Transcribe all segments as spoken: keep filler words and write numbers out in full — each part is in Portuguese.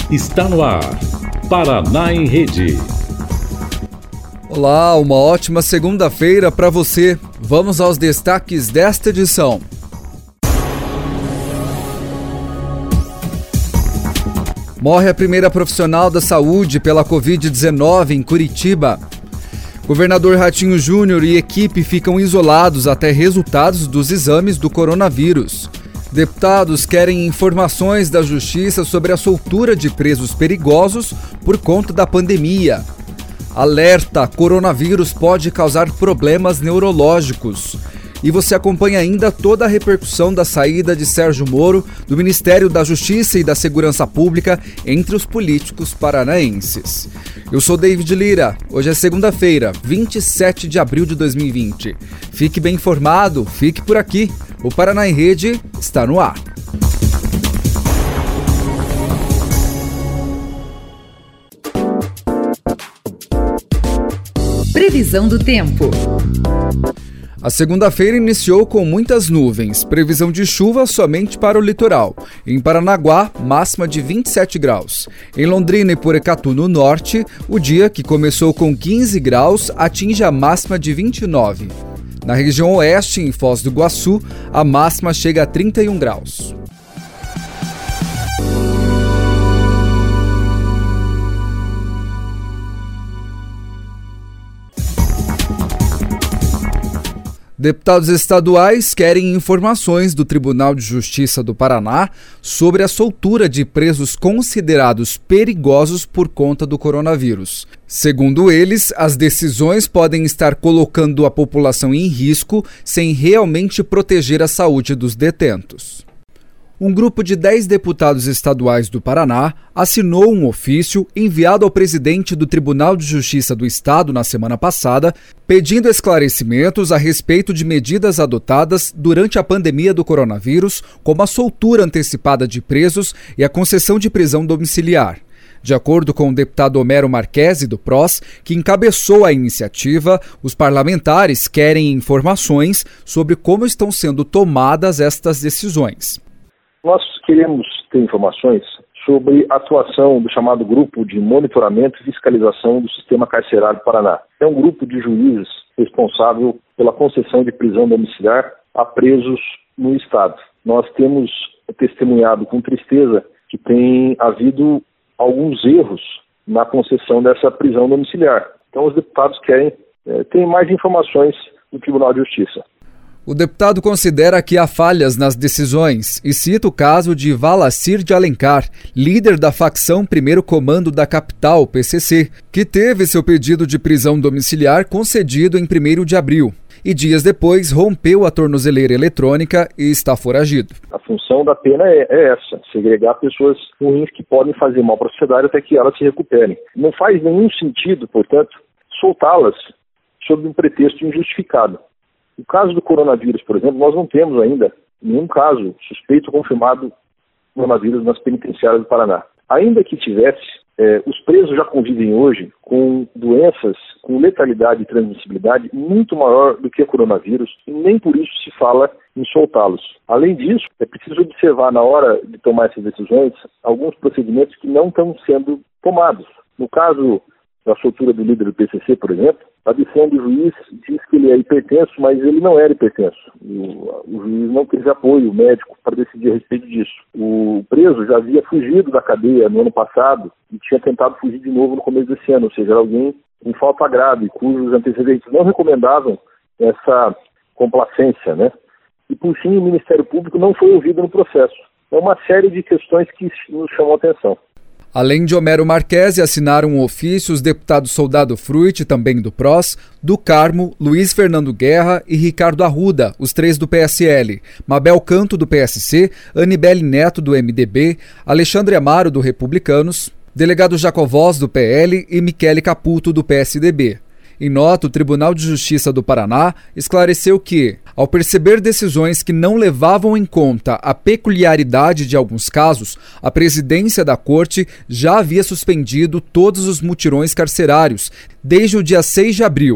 Está no ar, Paraná em Rede. Olá, uma ótima segunda-feira para você. Vamos aos destaques desta edição. Morre a primeira profissional da saúde pela covid dezenove em Curitiba. Governador Ratinho Júnior e equipe ficam isolados até resultados dos exames do coronavírus. Deputados querem informações da Justiça sobre a soltura de presos perigosos por conta da pandemia. Alerta: coronavírus pode causar problemas neurológicos. E você acompanha ainda toda a repercussão da saída de Sérgio Moro do Ministério da Justiça e da Segurança Pública entre os políticos paranaenses. Eu sou David Lira. Hoje é segunda-feira, vinte e sete de abril de dois mil e vinte. Fique bem informado, fique por aqui. O Paraná em Rede está no ar. Previsão do tempo. A segunda-feira iniciou com muitas nuvens, previsão de chuva somente para o litoral. Em Paranaguá, máxima de vinte e sete graus. Em Londrina e Porecatu, no norte, o dia, que começou com quinze graus, atinge a máxima de vinte e nove. Na região oeste, em Foz do Iguaçu, a máxima chega a trinta e um graus. Deputados estaduais querem informações do Tribunal de Justiça do Paraná sobre a soltura de presos considerados perigosos por conta do coronavírus. Segundo eles, as decisões podem estar colocando a população em risco sem realmente proteger a saúde dos detentos. Um grupo de dez deputados estaduais do Paraná assinou um ofício enviado ao presidente do Tribunal de Justiça do Estado na semana passada, pedindo esclarecimentos a respeito de medidas adotadas durante a pandemia do coronavírus, como a soltura antecipada de presos e a concessão de prisão domiciliar. De acordo com o deputado Homero Marquesi, do P R O S, que encabeçou a iniciativa, os parlamentares querem informações sobre como estão sendo tomadas estas decisões. Nós queremos ter informações sobre a atuação do chamado Grupo de Monitoramento e Fiscalização do Sistema Carcerário do Paraná. É um grupo de juízes responsável pela concessão de prisão domiciliar a presos no Estado. Nós temos testemunhado com tristeza que tem havido alguns erros na concessão dessa prisão domiciliar. Então os deputados querem é, ter mais informações do Tribunal de Justiça. O deputado considera que há falhas nas decisões e cita o caso de Valacir de Alencar, líder da facção Primeiro Comando da Capital, P C C, que teve seu pedido de prisão domiciliar concedido em primeiro de abril e dias depois rompeu a tornozeleira eletrônica e está foragido. A função da pena é, é essa, segregar pessoas ruins que podem fazer mal para a sociedade até que elas se recuperem. Não faz nenhum sentido, portanto, soltá-las sob um pretexto injustificado. No caso do coronavírus, por exemplo, nós não temos ainda nenhum caso suspeito confirmado de coronavírus nas penitenciárias do Paraná. Ainda que tivesse, eh, os presos já convivem hoje com doenças com letalidade e transmissibilidade muito maior do que o coronavírus e nem por isso se fala em soltá-los. Além disso, é preciso observar na hora de tomar essas decisões alguns procedimentos que não estão sendo tomados. No caso da soltura do líder do P C C, por exemplo, a decisão do juiz diz que ele é hipertenso, mas ele não era hipertenso. O, o juiz não teve apoio médico para decidir a respeito disso. O preso já havia fugido da cadeia no ano passado e tinha tentado fugir de novo no começo desse ano, ou seja, era alguém em falta grave, cujos antecedentes não recomendavam essa complacência, né? E, por fim, o Ministério Público não foi ouvido no processo. É uma série de questões que nos chamam a atenção. Além de Homero Marquesi, assinaram um ofício os deputados Soldado Fruit, também do P R O S, do Carmo, Luiz Fernando Guerra e Ricardo Arruda, os três do P S L, Mabel Canto, do P S C, Anibele Neto, do M D B, Alexandre Amaro, do Republicanos, delegado Jacovós, do P L e Michele Caputo, do P S D B. Em nota, o Tribunal de Justiça do Paraná esclareceu que, ao perceber decisões que não levavam em conta a peculiaridade de alguns casos, a presidência da Corte já havia suspendido todos os mutirões carcerários desde o dia seis de abril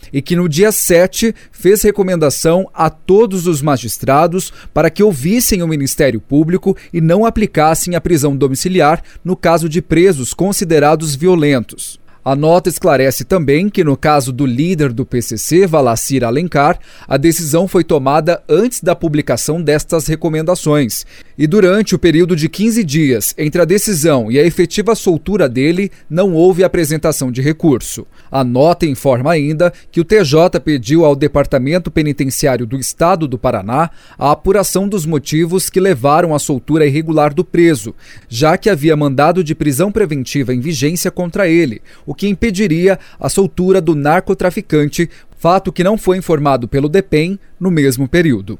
e que no dia sete fez recomendação a todos os magistrados para que ouvissem o Ministério Público e não aplicassem a prisão domiciliar no caso de presos considerados violentos. A nota esclarece também que, no caso do líder do P C C, Valacir Alencar, a decisão foi tomada antes da publicação destas recomendações. E durante o período de quinze dias entre a decisão e a efetiva soltura dele, não houve apresentação de recurso. A nota informa ainda que o T J pediu ao Departamento Penitenciário do Estado do Paraná a apuração dos motivos que levaram à soltura irregular do preso, já que havia mandado de prisão preventiva em vigência contra ele, o que impediria a soltura do narcotraficante, fato que não foi informado pelo DEPEN no mesmo período.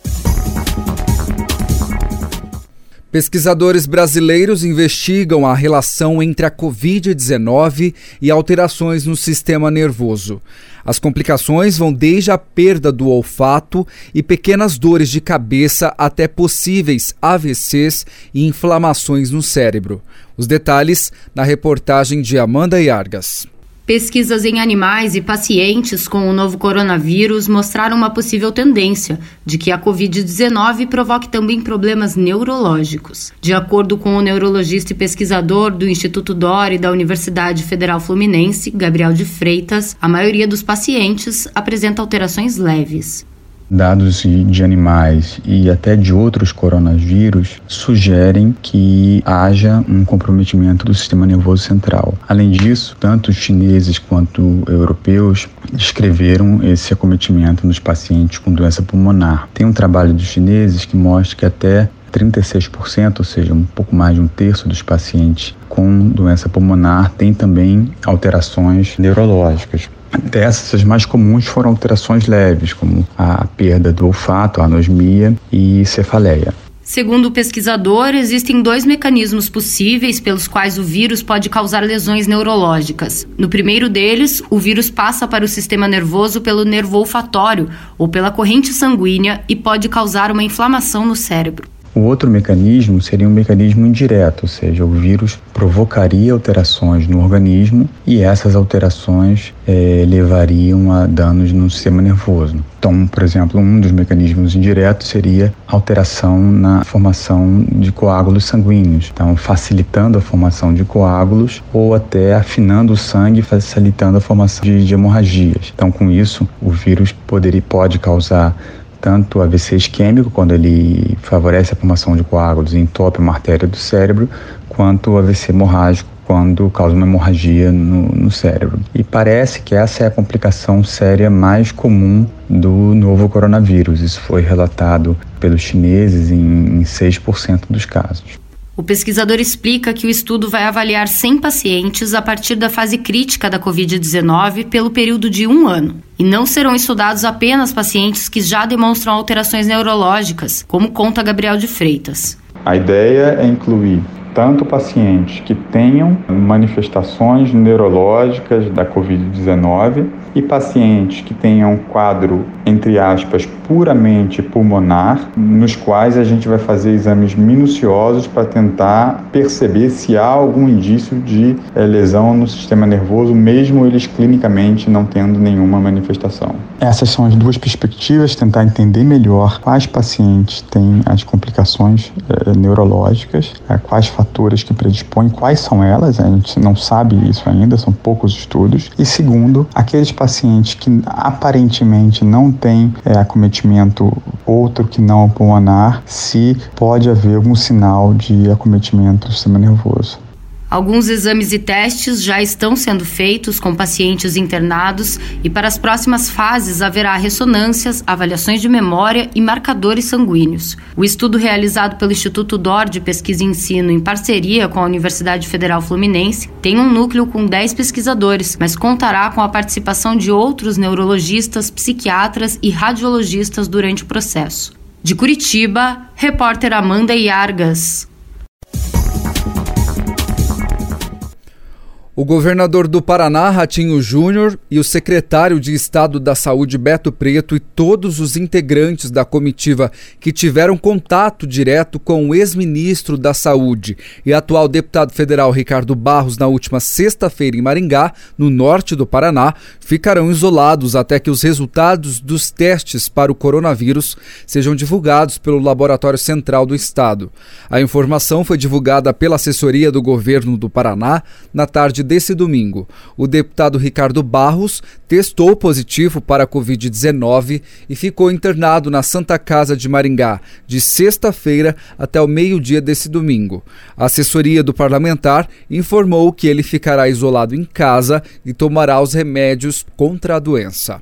Pesquisadores brasileiros investigam a relação entre a covid dezenove e alterações no sistema nervoso. As complicações vão desde a perda do olfato e pequenas dores de cabeça até possíveis A V Cs e inflamações no cérebro. Os detalhes na reportagem de Amanda Yargas. Pesquisas em animais e pacientes com o novo coronavírus mostraram uma possível tendência de que a covid dezenove provoque também problemas neurológicos. De acordo com o neurologista e pesquisador do Instituto Dori da Universidade Federal Fluminense, Gabriel de Freitas, a maioria dos pacientes apresenta alterações leves. Dados de animais e até de outros coronavírus sugerem que haja um comprometimento do sistema nervoso central. Além disso, tanto os chineses quanto europeus descreveram esse acometimento nos pacientes com doença pulmonar. Tem um trabalho dos chineses que mostra que até trinta e seis por cento, ou seja, um pouco mais de um terço dos pacientes com doença pulmonar tem também alterações neurológicas. Dessas, as mais comuns foram alterações leves, como a perda do olfato, a anosmia e cefaleia. Segundo o pesquisador, existem dois mecanismos possíveis pelos quais o vírus pode causar lesões neurológicas. No primeiro deles, o vírus passa para o sistema nervoso pelo nervo olfatório ou pela corrente sanguínea e pode causar uma inflamação no cérebro. O outro mecanismo seria um mecanismo indireto, ou seja, o vírus provocaria alterações no organismo e essas alterações eh, levariam a danos no sistema nervoso. Então, por exemplo, um dos mecanismos indiretos seria alteração na formação de coágulos sanguíneos, então facilitando a formação de coágulos ou até afinando o sangue, facilitando a formação de, de hemorragias. Então, com isso, o vírus poderia, pode causar tanto A V C isquêmico, quando ele favorece a formação de coágulos e entope uma artéria do cérebro, quanto o A V C hemorrágico, quando causa uma hemorragia no, no cérebro. E parece que essa é a complicação séria mais comum do novo coronavírus. Isso foi relatado pelos chineses em, em seis por cento dos casos. O pesquisador explica que o estudo vai avaliar cem pacientes a partir da fase crítica da covid dezenove pelo período de um ano. E não serão estudados apenas pacientes que já demonstram alterações neurológicas, como conta Gabriel de Freitas. A ideia é incluir tanto pacientes que tenham manifestações neurológicas da covid dezenove e pacientes que tenham um quadro, entre aspas, puramente pulmonar, nos quais a gente vai fazer exames minuciosos para tentar perceber se há algum indício de é, lesão no sistema nervoso, mesmo eles clinicamente não tendo nenhuma manifestação. Essas são as duas perspectivas, tentar entender melhor quais pacientes têm as complicações é, neurológicas, é, quais fatores que predispõem, quais são elas, a gente não sabe isso ainda, são poucos estudos. E segundo, aqueles pacientes que aparentemente não têm é, acometimento outro que não pulmonar, se pode haver algum sinal de acometimento do sistema nervoso. Alguns exames e testes já estão sendo feitos com pacientes internados e para as próximas fases haverá ressonâncias, avaliações de memória e marcadores sanguíneos. O estudo realizado pelo Instituto Dori de Pesquisa e Ensino em parceria com a Universidade Federal Fluminense tem um núcleo com dez pesquisadores, mas contará com a participação de outros neurologistas, psiquiatras e radiologistas durante o processo. De Curitiba, repórter Amanda Yargas. O governador do Paraná, Ratinho Júnior, e o secretário de Estado da Saúde, Beto Preto, e todos os integrantes da comitiva que tiveram contato direto com o ex-ministro da Saúde e atual deputado federal Ricardo Barros na última sexta-feira em Maringá, no norte do Paraná, ficarão isolados até que os resultados dos testes para o coronavírus sejam divulgados pelo Laboratório Central do Estado. A informação foi divulgada pela assessoria do governo do Paraná na tarde desse domingo. O deputado Ricardo Barros testou positivo para a covid dezenove e ficou internado na Santa Casa de Maringá de sexta-feira até o meio-dia desse domingo. A assessoria do parlamentar informou que ele ficará isolado em casa e tomará os remédios contra a doença.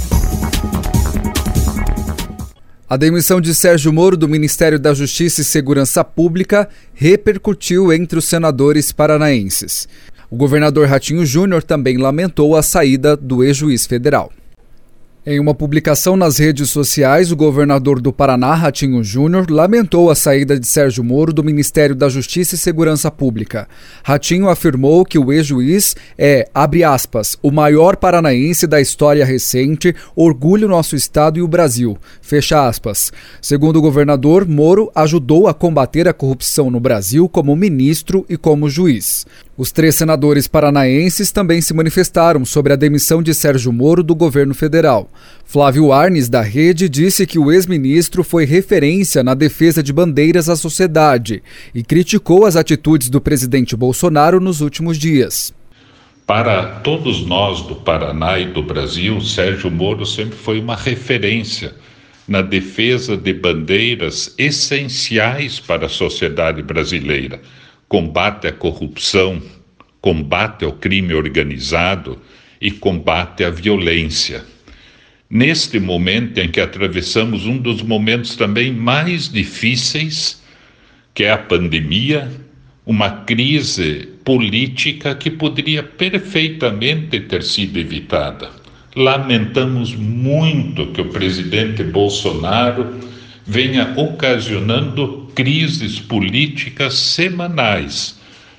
A demissão de Sérgio Moro do Ministério da Justiça e Segurança Pública repercutiu entre os senadores paranaenses. O governador Ratinho Júnior também lamentou a saída do ex-juiz federal. Em uma publicação nas redes sociais, o governador do Paraná, Ratinho Júnior, lamentou a saída de Sérgio Moro do Ministério da Justiça e Segurança Pública. Ratinho afirmou que o ex-juiz é, abre aspas, o maior paranaense da história recente, orgulha o nosso estado e o Brasil, fecha aspas. Segundo o governador, Moro ajudou a combater a corrupção no Brasil como ministro e como juiz. Os três senadores paranaenses também se manifestaram sobre a demissão de Sérgio Moro do governo federal. Flávio Arnes, da Rede, disse que o ex-ministro foi referência na defesa de bandeiras à sociedade e criticou as atitudes do presidente Bolsonaro nos últimos dias. Para todos nós do Paraná e do Brasil, Sérgio Moro sempre foi uma referência na defesa de bandeiras essenciais para a sociedade brasileira. Combate à corrupção, combate ao crime organizado e combate à violência. Neste momento em que atravessamos um dos momentos também mais difíceis, que é a pandemia, uma crise política que poderia perfeitamente ter sido evitada. Lamentamos muito que o presidente Bolsonaro venha ocasionando crises políticas semanais,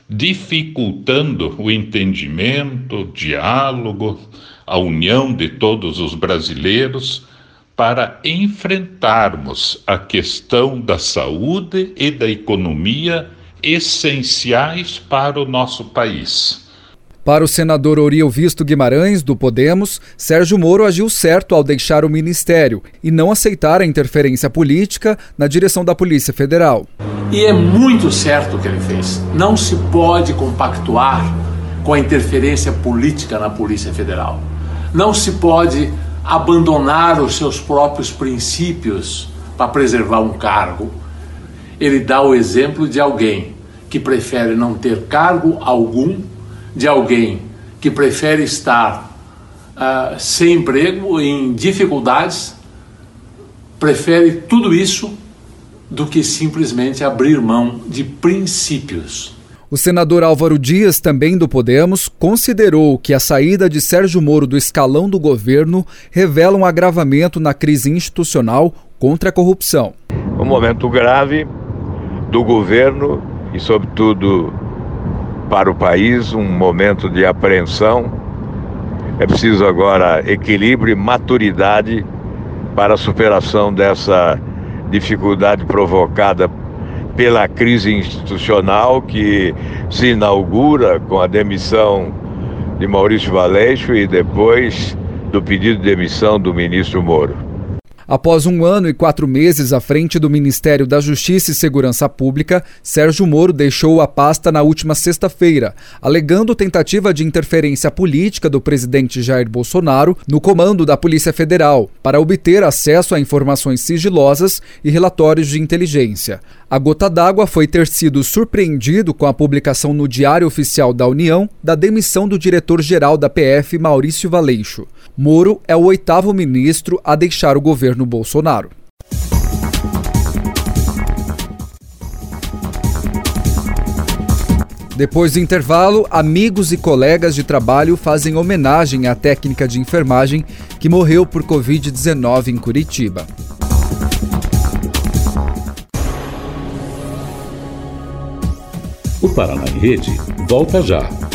dificultando o entendimento, o diálogo, a união de todos os brasileiros para enfrentarmos a questão da saúde e da economia essenciais para o nosso país. Para o senador Oriovisto Guimarães, do Podemos, Sérgio Moro agiu certo ao deixar o ministério e não aceitar a interferência política na direção da Polícia Federal. E é muito certo o que ele fez. Não se pode compactuar com a interferência política na Polícia Federal. Não se pode abandonar os seus próprios princípios para preservar um cargo. Ele dá o exemplo de alguém que prefere não ter cargo algum, de alguém que prefere estar uh, sem emprego, em dificuldades, prefere tudo isso do que simplesmente abrir mão de princípios. O senador Álvaro Dias, também do Podemos, considerou que a saída de Sérgio Moro do escalão do governo revela um agravamento na crise institucional contra a corrupção. Um momento grave do governo e, sobretudo, para o país, um momento de apreensão. É preciso agora equilíbrio e maturidade para a superação dessa dificuldade provocada pela crise institucional que se inaugura com a demissão de Maurício Valeixo e depois do pedido de demissão do ministro Moro. Após um ano e quatro meses à frente do Ministério da Justiça e Segurança Pública, Sérgio Moro deixou a pasta na última sexta-feira, alegando tentativa de interferência política do presidente Jair Bolsonaro no comando da Polícia Federal, para obter acesso a informações sigilosas e relatórios de inteligência. A gota d'água foi ter sido surpreendido com a publicação no Diário Oficial da União da demissão do diretor-geral da P F, Maurício Valeixo. Moro é o oitavo ministro a deixar o governo Bolsonaro. Depois do intervalo, amigos e colegas de trabalho fazem homenagem à técnica de enfermagem que morreu por covid dezenove em Curitiba. O Paraná em Rede volta já.